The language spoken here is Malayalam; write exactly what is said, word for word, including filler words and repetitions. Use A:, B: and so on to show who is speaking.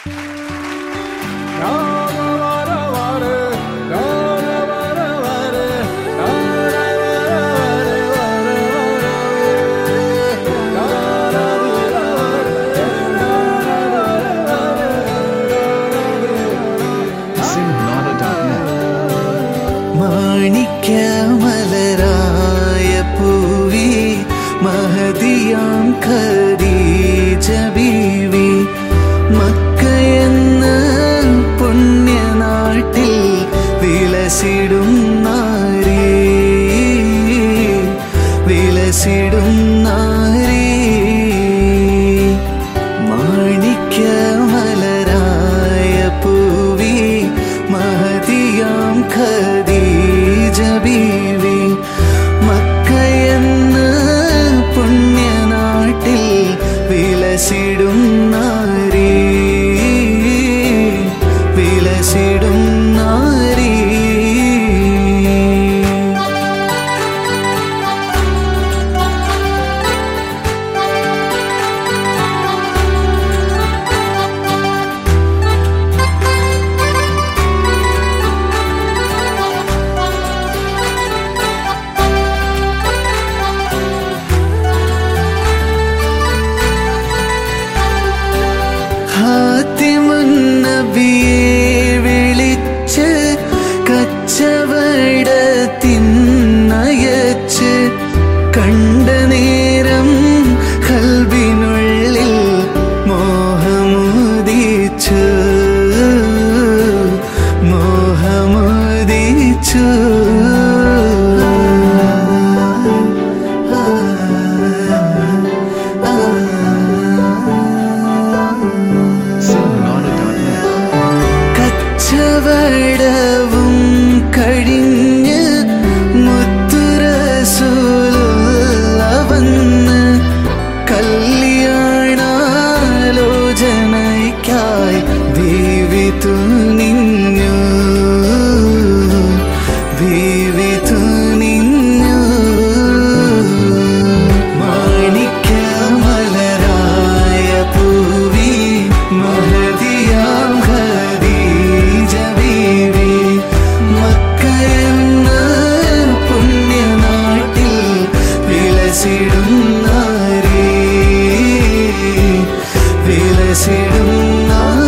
A: മാണിക്യമലരായ പൂവി മഹദിയാം ഖദീജ ബീവി മക്കയെന്ന പുണ്യനാട്ടിൽ വിലസിടും നാരി വിലസിടും നാരി മാണിക്യമലരായ പൂവി മഹദിയാം ഖദീജ ബീവി മക്കയെന്ന പുണ്യനാട്ടിൽ വിലസിടും നാരി വിലസിടും നാരി ഹാത്തിമുൻ നബിയെ വിളിച്ച് കച്ചവടത്തിനയച്ച് കണ്ട നേരം ഖൽബിനുള്ളിൽ മോഹമുദിച്ചു മോഹമുദിച്ചു കച്ചവടവും കഴിഞ്ഞ് മുത്തുറസൂലുള്ള വന്ന് കല്യാണാലോചനയ്ക്കായി ബീവി തുനിഞ്ഞു ബീവി തുനിഞ്ഞു മാണിക്യമലരായ പൂവി മഹദിയാം ഖദീജ ബീവി മക്കയെന്ന പുണ്യനാട്ടിൽ വിലസിടും നാരി വിലസിടും നാരി